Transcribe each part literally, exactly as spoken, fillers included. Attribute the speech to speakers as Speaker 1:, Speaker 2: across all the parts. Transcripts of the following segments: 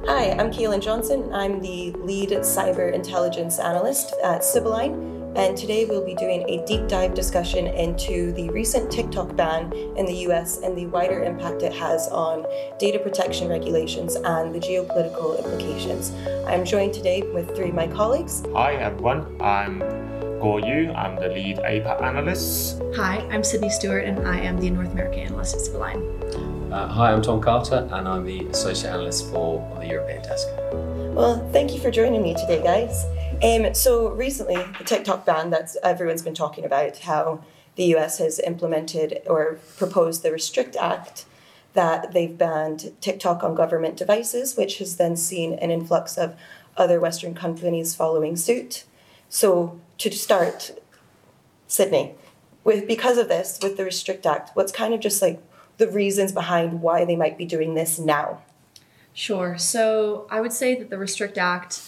Speaker 1: Hi, I'm Kaylin Johnson. I'm the lead cyber intelligence analyst at Sibylline, and today we'll be doing a deep dive discussion into the recent TikTok ban in the U S and the wider impact it has on data protection regulations and the geopolitical implications. I'm joined today with three of my colleagues.
Speaker 2: Hi everyone, I'm Guo Yu. I'm the lead A PAC analyst.
Speaker 3: Hi, I'm Sydney Stewart and I am the North American analyst at Sibylline.
Speaker 4: Uh, hi, I'm Tom Carter and I'm the associate analyst for the European desk.
Speaker 1: Well, thank you for joining me today, guys. Um, so recently, the TikTok ban that everyone's been talking about, how the U S has implemented or proposed the Restrict Act, that they've banned TikTok on government devices, which has then seen an influx of other Western companies following suit. So to start, Sydney, with because of this, with the Restrict Act, what's kind of just like the reasons behind why they might be doing this now?
Speaker 3: Sure. So I would say that the Restrict Act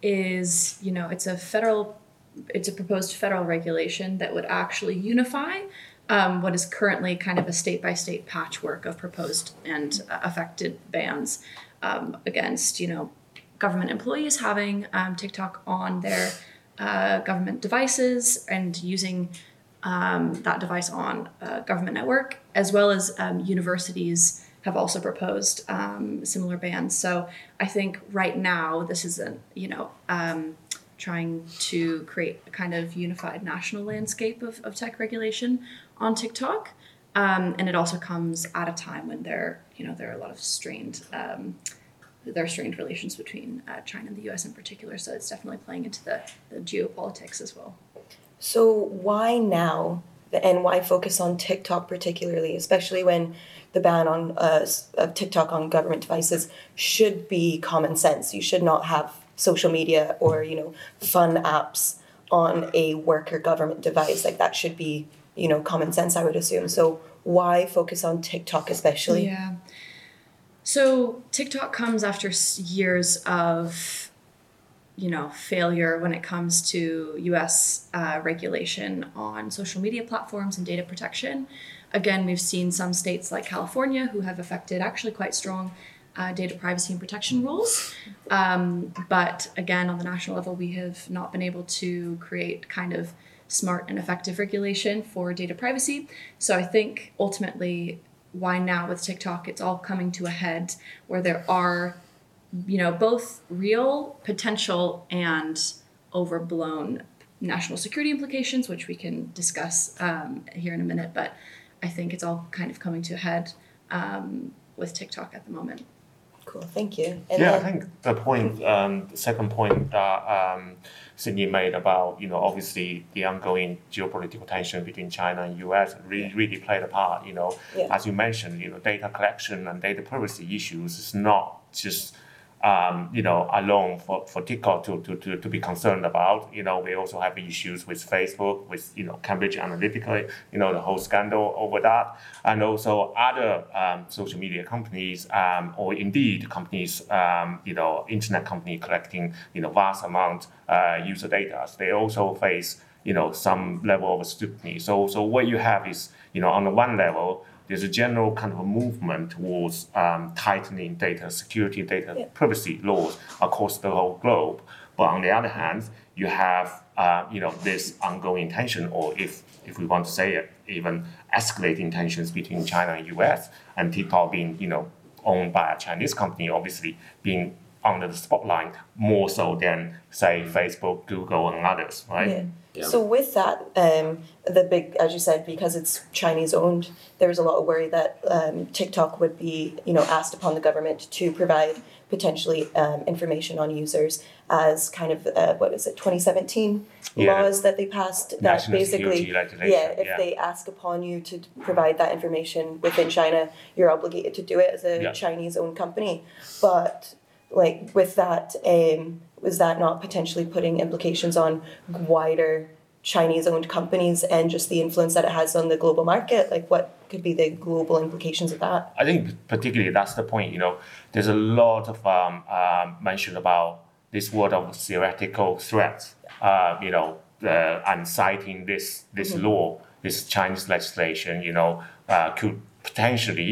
Speaker 3: is, you know, it's a federal, it's a proposed federal regulation that would actually unify um, what is currently kind of a state-by-state patchwork of proposed and uh, affected bans um, against, you know, government employees having um, TikTok on their uh, government devices and using um, that device on a government network, as well as um, universities have also proposed um, similar bans. So I think right now this is a, you know, um, trying to create a kind of unified national landscape of, of tech regulation on TikTok. Um, and it also comes at a time when there, you know, there are a lot of strained, um, there are strained relations between uh, China and the U S in particular. So it's definitely playing into the, the geopolitics as well.
Speaker 1: So why now, and why focus on TikTok particularly, especially when the ban on uh, of TikTok on government devices should be common sense? You should not have social media or, you know, fun apps on a work or government device. Like that should be, you know, common sense, I would assume. So why focus on TikTok especially?
Speaker 3: Yeah. So TikTok comes after years of, you know, failure when it comes to U S uh, regulation on social media platforms and data protection. Again, we've seen some states like California who have affected actually quite strong uh, data privacy and protection rules. Um, but again, on the national level, we have not been able to create kind of smart and effective regulation for data privacy. So I think ultimately, why now with TikTok, it's all coming to a head where there are, you know, both real potential and overblown national security implications, which we can discuss um, here in a minute. But I think it's all kind of coming to a head um, with TikTok at the moment.
Speaker 1: Cool, thank you.
Speaker 2: And yeah, then, I think the point, um, the second point that um, Sydney made about, you know, obviously the ongoing geopolitical tension between China and U S really, really played a part. You know, yeah. As you mentioned, you know, data collection and data privacy issues is not just Um, you know, alone for, for TikTok to, to, to, to be concerned about. You know, we also have issues with Facebook, with, you know, Cambridge Analytica, you know, the whole scandal over that. And also other um, social media companies um, or indeed companies, um, you know, internet company collecting, you know, vast amount uh, user data. They also face, you know, some level of scrutiny. So, so what you have is, you know, on the one level, there's a general kind of a movement towards um, tightening data security, data yeah. privacy laws across the whole globe. But on the other hand, you have uh, you know this ongoing tension, or if if we want to say it, even escalating tensions between China and U S, and TikTok being you know owned by a Chinese company, obviously being under the spotlight more so than say Facebook, Google, and others, right?
Speaker 1: Yeah. Yeah. So with that, um, the big, as you said, because it's Chinese owned, there's a lot of worry that um, TikTok would be, you know, asked upon the government to provide potentially um, information on users as kind of uh, what is it, twenty seventeen yeah. laws that they passed that
Speaker 2: National
Speaker 1: basically, yeah, if yeah. they ask upon you to provide that information within China, you're obligated to do it as a yeah. Chinese owned company, but. Like with that, um, was that not potentially putting implications on wider Chinese-owned companies and just the influence that it has on the global market? Like what could be the global implications of that?
Speaker 2: I think particularly that's the point. You know, there's a lot of um, um, mention about this word of theoretical threats. Uh, you know, uh, and citing this this mm-hmm. law, this Chinese legislation. You know, uh, could potentially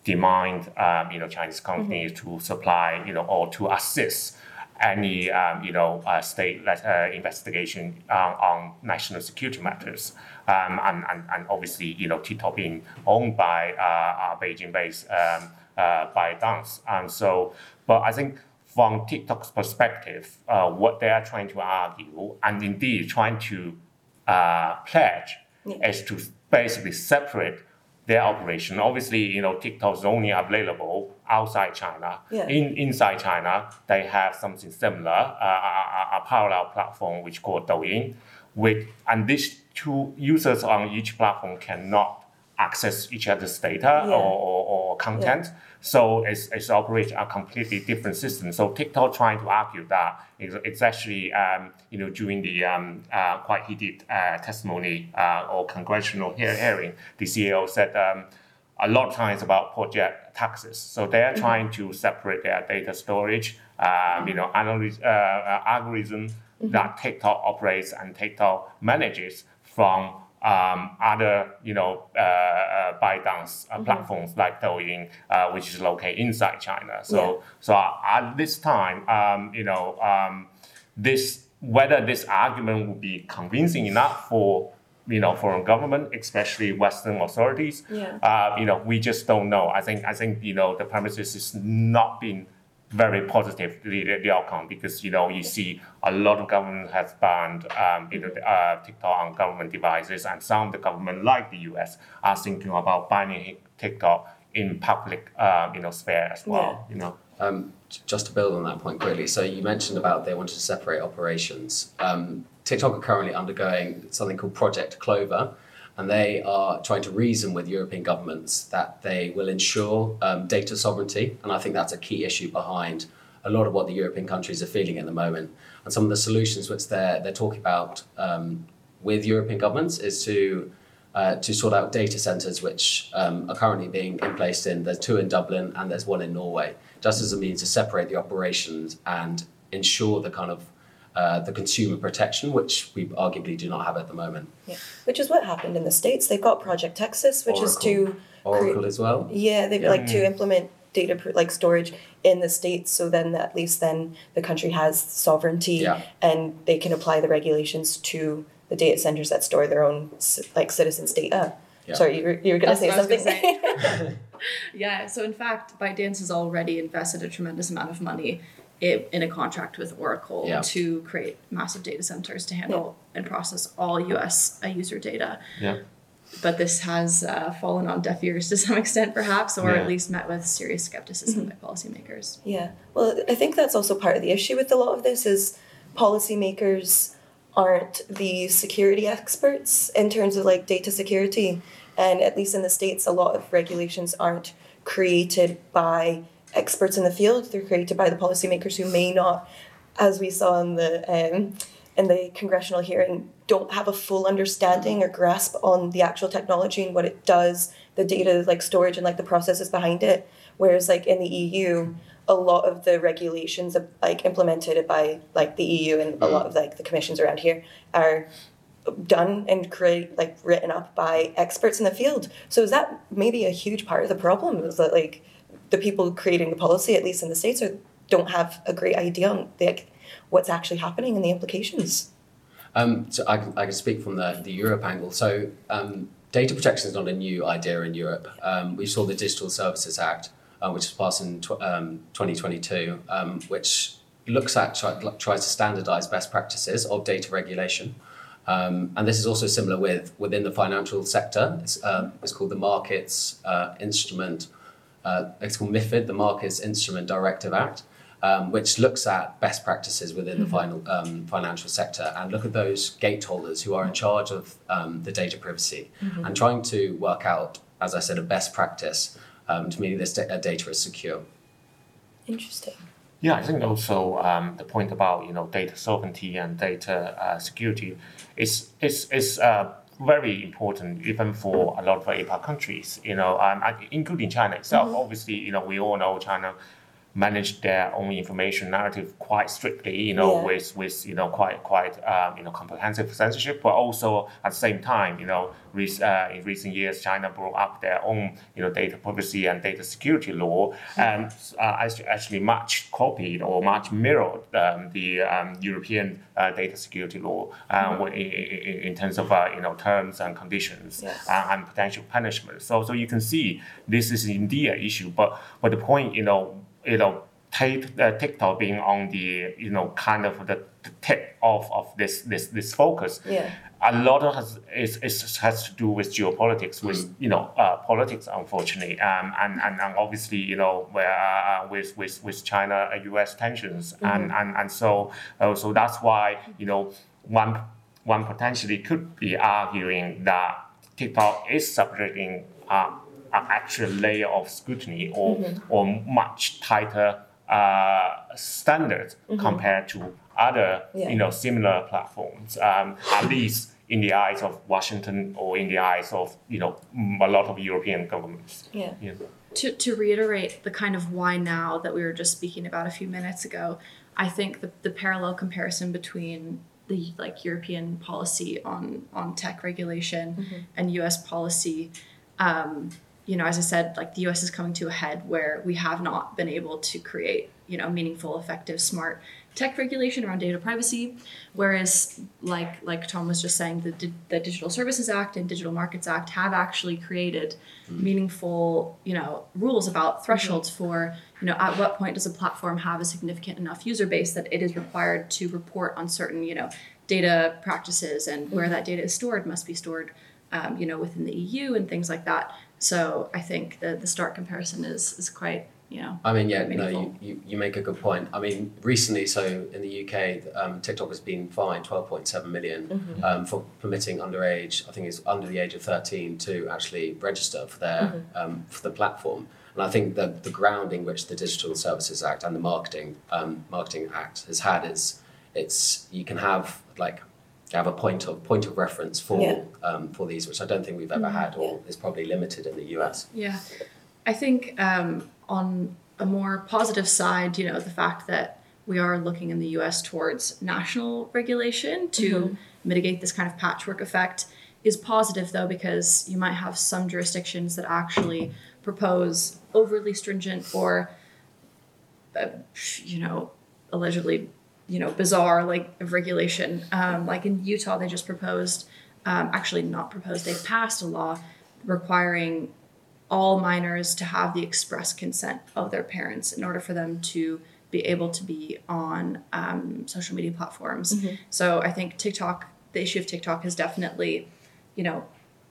Speaker 2: demand, um, you know, Chinese companies mm-hmm. to supply, you know, or to assist any, um, you know, uh, state uh, investigation uh, on national security matters. Um, and, and, and obviously, you know, TikTok being owned by uh, Beijing-based um, uh, ByteDance. And so, but I think from TikTok's perspective, uh, what they are trying to argue, and indeed trying to uh, pledge, yeah. is to basically separate their operation. Obviously, you know, TikTok is only available outside China.
Speaker 1: Yeah.
Speaker 2: In inside China, they have something similar, uh, a, a parallel platform which called Douyin, with and these two users on each platform cannot access each other's data yeah. or, or, or content. Yeah. So it's, it's operates a completely different system. So TikTok trying to argue that it's, it's actually, um, you know, during the um, uh, quite heated uh, testimony uh, or congressional hear- hearing, the C E O said um, a lot of times about project taxes. So they are trying mm-hmm. to separate their data storage, um, you know, analyze, uh, uh, algorithm mm-hmm. that TikTok operates and TikTok manages from Um, other, you know, uh, uh, ByteDance uh, mm-hmm. platforms like Douyin, uh, which is located inside China. So, yeah. so at this time, um, you know, um, this whether this argument will be convincing enough for, you know, foreign government, especially Western authorities,
Speaker 1: yeah.
Speaker 2: uh, you know, we just don't know. I think, I think, you know, the premises is not been very positive, the, the outcome, because, you know, you see a lot of government has banned um, you know, uh, TikTok on government devices, and some of the government, like the U S, are thinking about banning TikTok in public, uh, you know, sphere as well, yeah. you know.
Speaker 4: Um, just to build on that point quickly, so you mentioned about they wanted to separate operations. Um, TikTok are currently undergoing something called Project Clover, and they are trying to reason with European governments that they will ensure um, data sovereignty. And I think that's a key issue behind a lot of what the European countries are feeling at the moment. And some of the solutions which they're, they're talking about um, with European governments is to uh, to sort out data centres which um, are currently being in placed in, there's two in Dublin and there's one in Norway, just as a means to separate the operations and ensure the kind of Uh, the consumer protection, which we arguably do not have at the moment.
Speaker 1: Yeah, which is what happened in the States. They've got Project Texas, which
Speaker 4: Oracle.
Speaker 1: is to
Speaker 4: Oracle
Speaker 1: create,
Speaker 4: as well.
Speaker 1: Yeah, they've yeah. like to implement data like storage in the States, so then at least then the country has sovereignty
Speaker 4: yeah.
Speaker 1: and they can apply the regulations to the data centers that store their own like citizens' data. Yeah. Sorry, you were, you were going to say something.
Speaker 3: Say. Yeah, so in fact, ByteDance has already invested a tremendous amount of money in a contract with Oracle
Speaker 4: yeah.
Speaker 3: to create massive data centers to handle yeah. and process all U S uh, user data.
Speaker 2: Yeah.
Speaker 3: But this has uh, fallen on deaf ears to some extent, perhaps, or
Speaker 2: yeah.
Speaker 3: at least met with serious skepticism mm-hmm. by policymakers.
Speaker 1: Yeah. Well, I think that's also part of the issue with a lot of this is policymakers aren't the security experts in terms of like data security. And at least in the States, a lot of regulations aren't created by experts in the field. They're created by the policymakers who may not, as we saw in the um, in the congressional hearing, don't have a full understanding or grasp on the actual technology and what it does, the data like storage and like the processes behind it. Whereas like in the E U, a lot of the regulations like implemented by like the E U and a lot of like the commissions around here are done and create like written up by experts in the field. So is that maybe a huge part of the problem? Is that like the people creating the policy, at least in the States, are, don't have a great idea on the, what's actually happening and the implications?
Speaker 4: Um, so I can, I can speak from the, the Europe angle. So um, data protection is not a new idea in Europe. Um, we saw the Digital Services Act, uh, which was passed in tw- um, twenty twenty-two, um, which looks at, try, tries to standardize best practices of data regulation. Um, and this is also similar with within the financial sector. It's, um, it's called the Markets uh, Instrument Uh, it's called MiFID, the Markets Instrument Directive Act, um, which looks at best practices within mm-hmm. the final, um, financial sector and look at those gateholders who are in charge of um, the data privacy mm-hmm. and trying to work out, as I said, a best practice um, to mean this da- data is secure.
Speaker 1: Interesting.
Speaker 2: Yeah, I think also um, the point about, you know, data sovereignty and data uh, security is is is uh, very important even for a lot of A PAC countries, you know, um, including China itself. Mm-hmm. Obviously, you know, we all know China manage their own information narrative quite strictly, you know,
Speaker 1: Yeah.
Speaker 2: with with you know quite quite um, you know comprehensive censorship, but also at the same time, you know, re- uh, in recent years, China brought up their own you know data privacy and data security law, and uh, actually actually much copied or much mirrored um, the um, European uh, data security law um, in, in, in terms of uh, you know terms and conditions
Speaker 1: Yes.
Speaker 2: uh, and potential punishment. So so you can see this is indeed an issue, but but the point, you know. you know, take, uh, TikTok being on the, you know, kind of the, the tip of, of this, this this focus.
Speaker 1: Yeah.
Speaker 2: A lot of has is, is has to do with geopolitics, with you know uh, politics, unfortunately, um, and, and and obviously you know where uh, with with with China U S tensions, mm-hmm. and and and so uh, so that's why you know one one potentially could be arguing that TikTok is subjecting uh, an actual layer of scrutiny or mm-hmm. or much tighter uh, standards mm-hmm. compared to other yeah. you know similar platforms, um, at least in the eyes of Washington or in the eyes of you know a lot of European governments.
Speaker 1: Yeah.
Speaker 2: yeah.
Speaker 3: To to reiterate the kind of why now that we were just speaking about a few minutes ago, I think the the parallel comparison between the like European policy on on tech regulation mm-hmm. and U S policy. Um, You know, as I said, like the U S is coming to a head where we have not been able to create, you know, meaningful, effective, smart tech regulation around data privacy. Whereas, like like Tom was just saying, the the Digital Services Act and Digital Markets Act have actually created mm. meaningful, you know, rules about thresholds mm-hmm. for, you know, at what point does a platform have a significant enough user base that it is required to report on certain, you know, data practices, and mm-hmm. where that data is stored must be stored, um, you know, within the E U and things like that. So I think the the stark comparison is is quite, you know.
Speaker 4: I mean, yeah, no, you, you, you make a good point. I mean, recently, so in the U K, um, TikTok has been fined twelve point seven million mm-hmm. um, for permitting underage, I think it's under the age of thirteen, to actually register for their mm-hmm. um, for the platform. And I think that the grounding which the Digital Services Act and the Marketing um, Marketing Act has had is it's you can have like. have a point of point of reference for yeah. um, for these, which I don't think we've ever had, or yeah. is probably limited in the U S.
Speaker 3: Yeah, I think um, on a more positive side, you know, the fact that we are looking in the U S towards national regulation to mm-hmm. mitigate this kind of patchwork effect is positive, though, because you might have some jurisdictions that actually propose overly stringent or, uh, you know, allegedly. you know, bizarre like regulation. Um, like in Utah, they just proposed, um, actually not proposed, they passed a law requiring all minors to have the express consent of their parents in order for them to be able to be on um, social media platforms. Mm-hmm. So I think TikTok, the issue of TikTok has definitely, you know,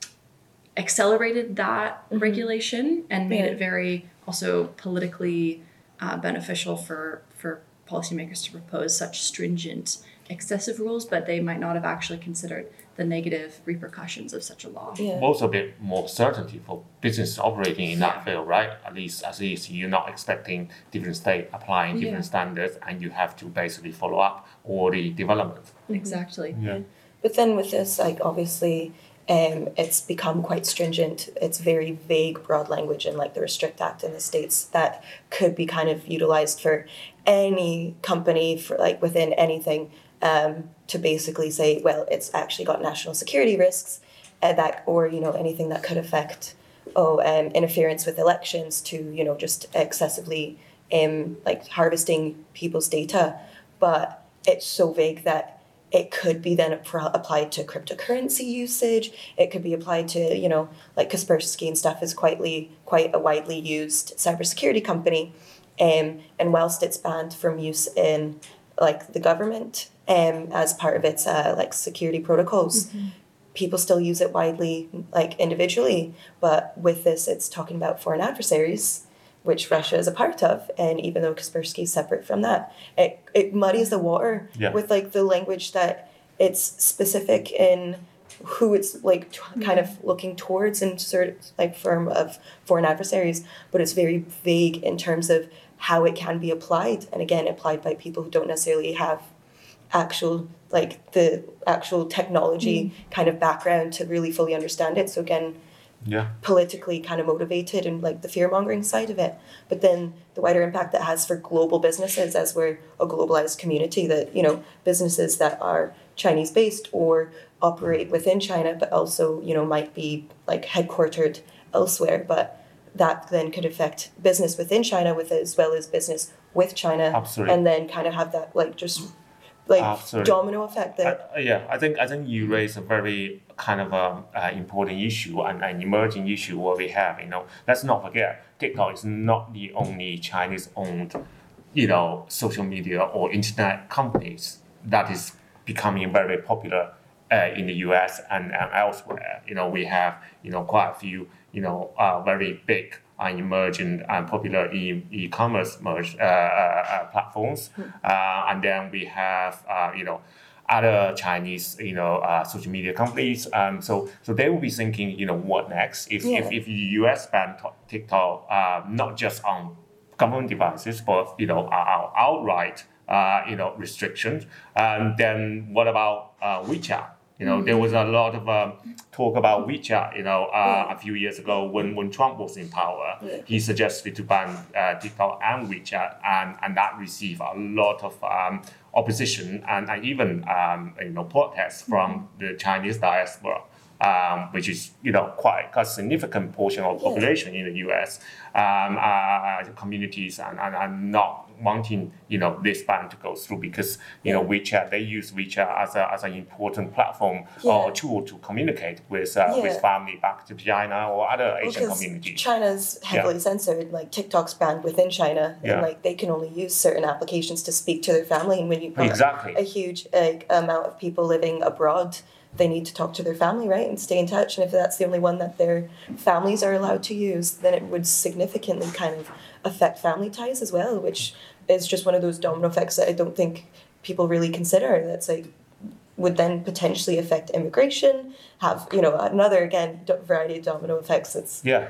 Speaker 3: accelerated that mm-hmm. regulation and made yeah. it very also politically uh, beneficial for, for policymakers to propose such stringent, excessive rules, but they might not have actually considered the negative repercussions of such a law.
Speaker 1: Yeah.
Speaker 2: Also, a bit more certainty for business operating in that field, right? At least, at least you're not expecting different state applying different yeah. standards, and you have to basically follow up all the development.
Speaker 3: Exactly.
Speaker 2: Yeah.
Speaker 1: But then with this, like obviously. Um, it's become quite stringent. It's very vague, broad language in like the Restrict Act in the States that could be kind of utilized for any company for like within anything um, to basically say, well, it's actually got national security risks uh, that, or, you know, anything that could affect, oh, um, interference with elections to, you know, just excessively um, like harvesting people's data. But it's so vague that it could be then applied to cryptocurrency usage. It could be applied to, you know, like Kaspersky and stuff is quite, quite a widely used cybersecurity company. Um, and whilst it's banned from use in like the government um, as part of its uh, like security protocols, mm-hmm. people still use it widely, like individually. But with this, it's talking about foreign adversaries, which Russia is a part of, and even though Kaspersky is separate from that, it, it muddies the water yeah. with like the language that it's specific in who it's like t- kind of looking towards in sort of like form of foreign adversaries, but it's very vague in terms of how it can be applied, and again applied by people who don't necessarily have actual like the actual technology mm. kind of background to really fully understand it. So again,
Speaker 2: yeah.
Speaker 1: politically kind of motivated and like the fear mongering side of it. But then the wider impact that has for global businesses, as we're a globalized community, that, you know, businesses that are Chinese based or operate within China, but also, you know, might be like headquartered elsewhere. But that then could affect business within China with as well as business with China.
Speaker 2: Absolutely.
Speaker 1: And then kind of have that like just like
Speaker 2: Absolutely.
Speaker 1: domino effect that
Speaker 2: uh, yeah, I think I think you raise a very kind of um, uh, important issue and an emerging issue what we have. You know, let's not forget TikTok is not the only Chinese-owned, you know, social media or internet companies that is becoming very popular uh, in the U S and, and elsewhere. You know, we have you know quite a few you know uh, very big and emerging and popular e- e-commerce merge, uh, uh, platforms, uh, and then we have uh, you know other Chinese you know uh, social media companies. Um, so so they will be thinking you know what next if
Speaker 1: Yeah.
Speaker 2: if, if the U S ban TikTok uh, not just on government devices but you know out- outright uh, you know restrictions. Um, then what about uh, WeChat? You know, mm-hmm. there was a lot of um, talk about WeChat, you know, uh, yeah. a few years ago when, when Trump was in power. Yeah. He suggested to ban uh, TikTok and WeChat, and, and that received a lot of um, opposition and, and even, um, you know, protests from mm-hmm. the Chinese diaspora, um, which is, you know, quite a significant portion of the population yeah. in the U S um, uh, communities and, and, and not wanting, you know, this ban to go through because, you know, WeChat, they use WeChat as a as an important platform yeah. or tool to communicate with uh, yeah. with family back to China or other Asian
Speaker 1: well,
Speaker 2: communities.
Speaker 1: China's heavily yeah. censored, like TikTok's banned within China, yeah. and like they can only use certain applications to speak to their family. And when you've got
Speaker 2: exactly.
Speaker 1: a huge like, amount of people living abroad, they need to talk to their family, right, and stay in touch. And if that's the only one that their families are allowed to use, then it would significantly kind of affect family ties as well, which is just one of those domino effects that I don't think people really consider. That's like would then potentially affect immigration, have, you know, another, again, variety of domino effects. It's
Speaker 2: yeah.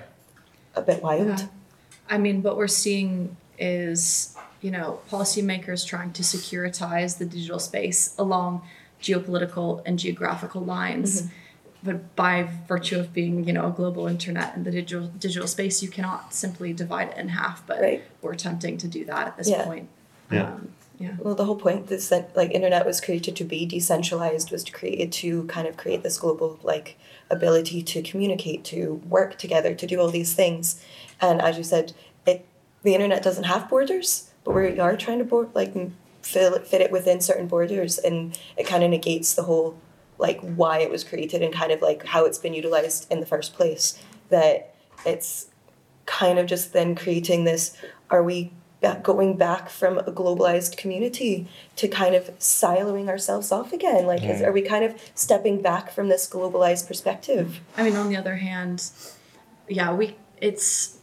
Speaker 1: a bit wild.
Speaker 3: Yeah. I mean, what we're seeing is, you know, policymakers trying to securitize the digital space along geopolitical and geographical lines. Mm-hmm. But by virtue of being, you know, a global internet and the digital digital space, you cannot simply divide it in half. But right. we're attempting to do that at this
Speaker 1: yeah.
Speaker 3: point.
Speaker 2: Yeah.
Speaker 3: Um, yeah.
Speaker 1: Well, the whole point is that like internet was created to be decentralized, was to create to kind of create this global like ability to communicate, to work together, to do all these things. And as you said, it the internet doesn't have borders, but we are trying to board like fill it, fit it within certain borders, and it kind of negates the whole like why it was created and kind of like how it's been utilized in the first place. That it's kind of just then creating this, are we going back from a globalized community to kind of siloing ourselves off again? Like, yeah. is, are we kind of stepping back from this globalized perspective?
Speaker 3: I mean, on the other hand, yeah, we it's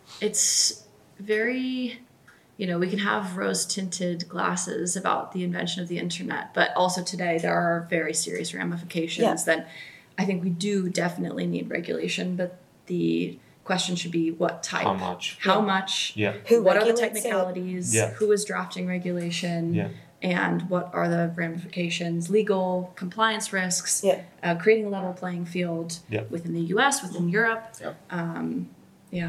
Speaker 3: it's very... You know, we can have rose-tinted glasses about the invention of the internet, but also today there are very serious ramifications yeah. that I think we do definitely need regulation, but the question should be what type?
Speaker 2: How much?
Speaker 3: How
Speaker 2: yeah.
Speaker 3: much?
Speaker 2: Yeah.
Speaker 1: Who
Speaker 3: what are the
Speaker 1: regulates
Speaker 3: technicalities?
Speaker 2: Yeah.
Speaker 3: Who is drafting regulation?
Speaker 2: Yeah.
Speaker 3: And what are the ramifications, legal, compliance risks,
Speaker 1: yeah.
Speaker 3: uh, creating a level playing field
Speaker 2: yeah.
Speaker 3: within the U S, within Europe.
Speaker 4: Yeah.
Speaker 3: Um, yeah.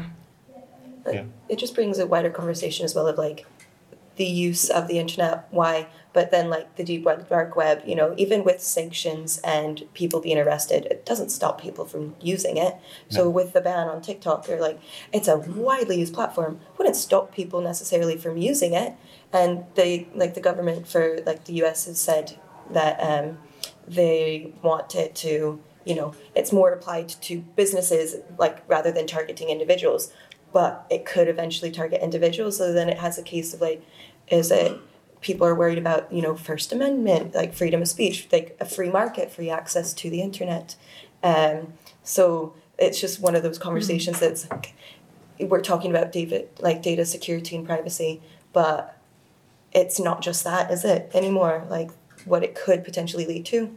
Speaker 2: Yeah.
Speaker 1: It just brings a wider conversation as well of like the use of the internet, why, but then like the deep web, dark web, you know, even with sanctions and people being arrested, it doesn't stop people from using it. So no. with the ban on TikTok, they're like, it's a widely used platform, wouldn't stop people necessarily from using it. And they, like the government for like the U S has said that um, they want it to, you know, it's more applied to businesses, like rather than targeting individuals. But it could eventually target individuals. So then it has a case of like, is it people are worried about, you know, First Amendment, like freedom of speech, like a free market, free access to the internet. Um, so it's just one of those conversations mm-hmm. that's like, we're talking about data, like data security and privacy, but it's not just that, is it, anymore? Like what it could potentially lead to.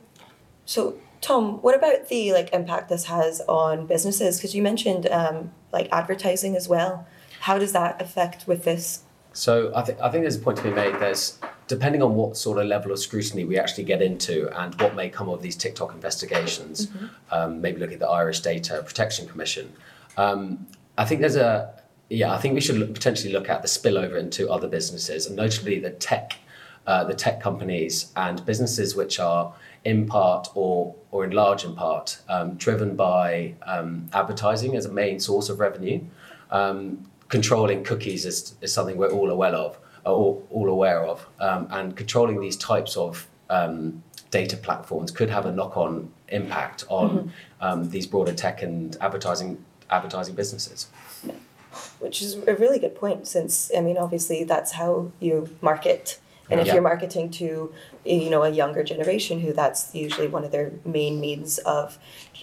Speaker 1: So Tom, what about the like impact this has on businesses? Because you mentioned um, like advertising as well. How does that affect with this?
Speaker 4: So I think I think there's a point to be made. There's depending on what sort of level of scrutiny we actually get into and what may come of these TikTok investigations, mm-hmm. um, maybe look at the Irish Data Protection Commission. Um, I think there's a, yeah, I think we should look, potentially look at the spillover into other businesses, and notably the tech, uh, the tech companies and businesses which are in part or or in large in part um, driven by um, advertising as a main source of revenue. Um, controlling cookies is, is something we're all aware of, all, all aware of, um, and controlling these types of um, data platforms could have a knock-on impact on mm-hmm. um, these broader tech and advertising advertising businesses.
Speaker 1: Yeah. Which is a really good point, since, I mean, obviously that's how you market. And if yeah. you're marketing to, you know, a younger generation who that's usually one of their main means of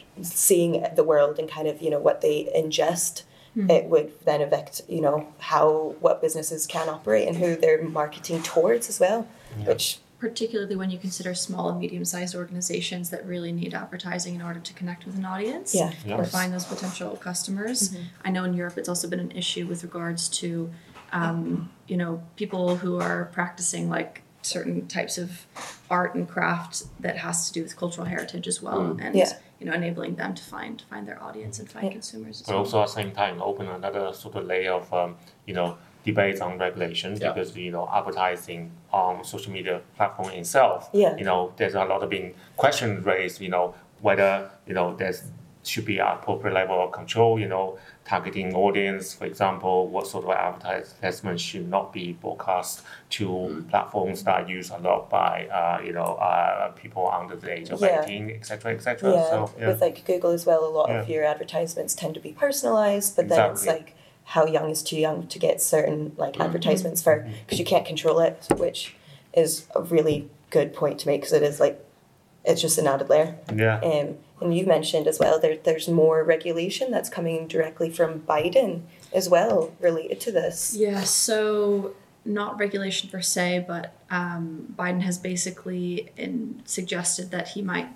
Speaker 1: seeing the world and kind of, you know, what they ingest, mm-hmm. it would then affect, you know, how, what businesses can operate and who they're marketing towards as well, yeah. which...
Speaker 3: Particularly when you consider small and medium-sized organizations that really need advertising in order to connect with an audience
Speaker 1: yeah,
Speaker 3: or find those potential customers. Mm-hmm. I know in Europe it's also been an issue with regards to Um, you know, people who are practicing like certain types of art and craft that has to do with cultural heritage as well, mm. and yeah. you know, enabling them to find find their audience and find yeah. consumers. As
Speaker 2: but
Speaker 3: well.
Speaker 2: also at the same time, open another sort of layer of um, you know, debates on regulation yeah. because you know, advertising on social media platform itself.
Speaker 1: Yeah.
Speaker 2: You know, there's a lot of being questions raised. You know, whether you know there's should be an appropriate level of control, you know, targeting audience, for example, what sort of advertisements should not be broadcast to mm. platforms that are used a lot by, uh, you know, uh, people under the age of yeah. eighteen, et cetera, et cetera.
Speaker 1: Yeah.
Speaker 2: So, yeah,
Speaker 1: with like Google as well, a lot yeah. of your advertisements tend to be personalized, but then exactly. it's like how young is too young to get certain like mm-hmm. advertisements for, because you can't control it, which is a really good point to make, because it is like, it's just an added layer.
Speaker 2: Yeah.
Speaker 1: Um, and you mentioned as well, there, there's more regulation that's coming directly from Biden as well related to this.
Speaker 3: Yeah, so not regulation per se, but um, Biden has basically in, suggested that he might,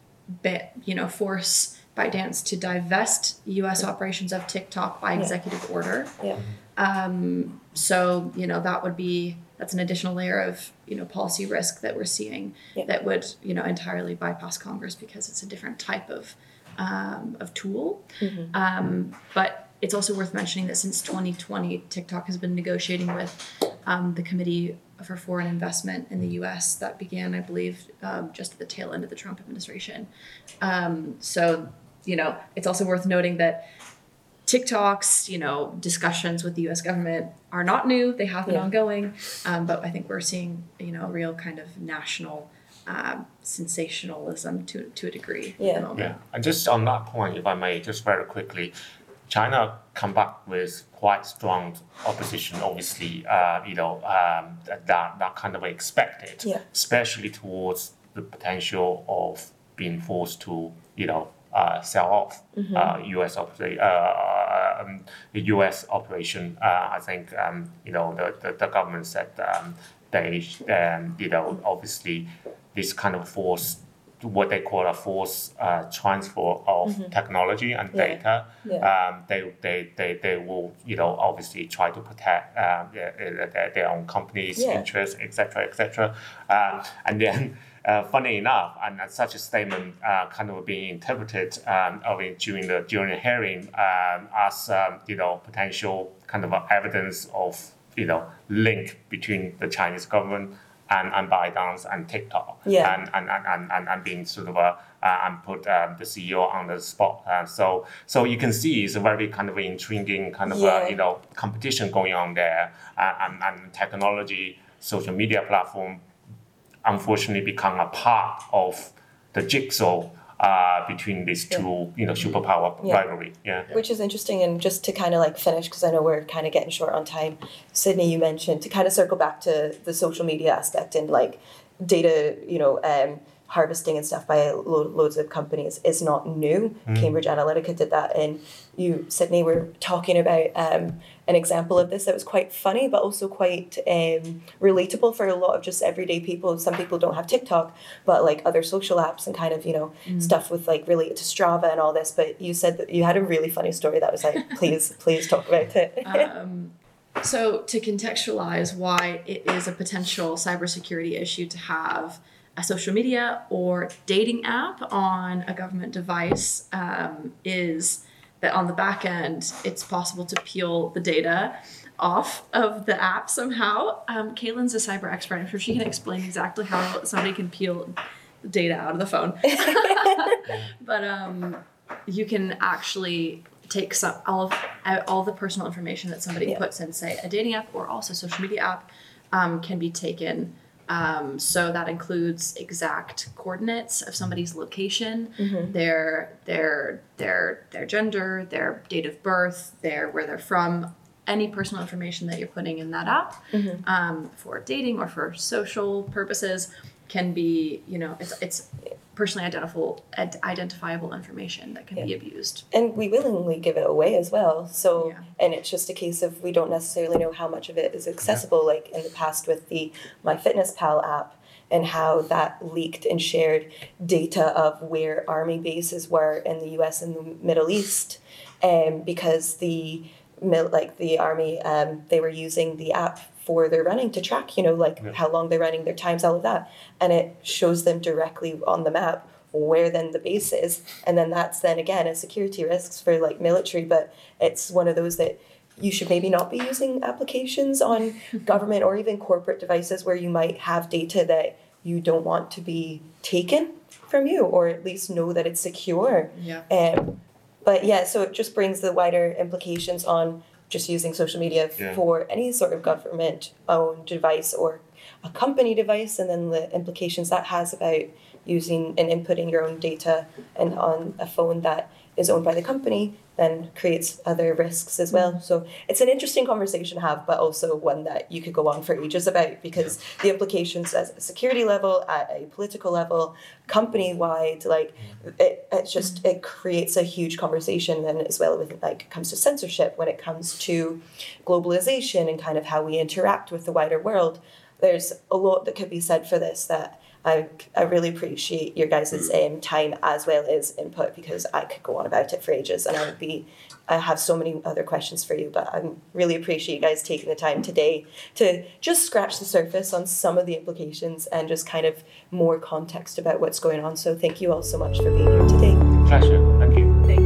Speaker 3: be, you know, force ByteDance to divest U S operations of TikTok by executive yeah. order.
Speaker 1: Yeah.
Speaker 3: Um, so, you know, that would be, that's an additional layer of, you know, policy risk that we're seeing yeah. that would, you know, entirely bypass Congress because it's a different type of, um, of tool. Mm-hmm. Um, but it's also worth mentioning that since twenty twenty, TikTok has been negotiating with um, the Committee for Foreign Investment in the U S that began, I believe, um, just at the tail end of the Trump administration. Um, so, you know, it's also worth noting that TikTok's, you know, discussions with the U S government are not new. They have been yeah. ongoing. Um, but I think we're seeing, you know, a real kind of national um, sensationalism to to a degree
Speaker 1: yeah.
Speaker 3: at the moment.
Speaker 2: Yeah. And just on that point, if I may, just very quickly, China come back with quite strong opposition, obviously, uh, you know, um, that, that kind of expected,
Speaker 1: yeah.
Speaker 2: especially towards the potential of being forced to, you know, uh, sell off mm-hmm. uh, U S opera- uh, um, the U S operation. Uh, I think, um, you know, the, the, the government said um, they, um, you know, obviously this kind of force, what they call a force uh, transfer of mm-hmm. technology and
Speaker 1: yeah.
Speaker 2: data.
Speaker 1: Yeah.
Speaker 2: Um, they, they, they, they will, you know, obviously try to protect uh, their, their, their own company's
Speaker 1: yeah.
Speaker 2: interests, et cetera, et cetera. Um, and then, uh, funny enough, and such a statement uh, kind of being interpreted um, during the during the hearing um, as, um, you know, potential kind of evidence of, you know, link between the Chinese government and, and ByteDance and TikTok,
Speaker 1: yeah.
Speaker 2: and, and, and, and, and being sort of a, uh, and put um, the C E O on the spot. Uh, so so you can see it's a very kind of intriguing kind of,
Speaker 1: yeah.
Speaker 2: uh, you know, competition going on there. Uh, and, and technology, social media platform, unfortunately become a part of the jigsaw Uh, between these two, yeah. you know, superpower
Speaker 1: yeah.
Speaker 2: rivalry. Yeah.
Speaker 1: Which is interesting, and just to kind of like finish, because I know we're kind of getting short on time. Sydney, you mentioned, to kind of circle back to the social media aspect and like data, you know, um, harvesting and stuff by lo- loads of companies is not new. Mm. Cambridge Analytica did that, and you, Sydney, were talking about um, an example of this that was quite funny, but also quite um, relatable for a lot of just everyday people. Some people don't have TikTok, but like other social apps and kind of, you know, mm. stuff with like related to Strava and all this. But you said that you had a really funny story that was like, please, please talk about it.
Speaker 3: um, So to contextualize why it is a potential cybersecurity issue to have a social media or dating app on a government device um, is that on the back end, it's possible to peel the data off of the app somehow. Um, Caitlin's a cyber expert. I'm sure she can explain exactly how somebody can peel the data out of the phone. But um, you can actually take some all of all the personal information that somebody yeah. puts in, say, a dating app or also social media app, um, can be taken. Um, so that includes exact coordinates of somebody's location, mm-hmm. their their their their gender, their date of birth, their where they're from, any personal information that you're putting in that app mm-hmm. um, for dating or for social purposes can be, you know, it's it's personally identifiable identifiable information that can yeah. be abused.
Speaker 1: And we willingly give it away as well. So, yeah. and it's just a case of we don't necessarily know how much of it is accessible, yeah. like in the past with the MyFitnessPal app and how that leaked and shared data of where army bases were in the U S and the Middle East, um, because the like the army, um, they were using the app for their running to track, you know, like yeah. how long they're running, their times, all of that. And it shows them directly on the map where then the base is. And then that's then again a security risks for like military, but it's one of those that you should maybe not be using applications on government or even corporate devices where you might have data that you don't want to be taken from you, or at least know that it's secure.
Speaker 3: Yeah.
Speaker 1: Um, but yeah, so it just brings the wider implications on just using social media yeah. for any sort of government-owned device or a company device, and then the implications that has about using and inputting your own data and on a phone that is owned by the company then creates other risks as well. So it's an interesting conversation to have, but also one that you could go on for ages about, because the implications at a security level, at a political level, company-wide, like it, it's just, it creates a huge conversation then as well with like it comes to censorship, when it comes to globalization and kind of how we interact with the wider world. There's a lot that could be said for this that I I really appreciate your guys' um, time as well as input, because I could go on about it for ages and I would be, I have so many other questions for you, but I really appreciate you guys taking the time today to just scratch the surface on some of the implications and just kind of more context about what's going on. So thank you all so much for being here today.
Speaker 2: Pleasure. Thank you.
Speaker 3: Thank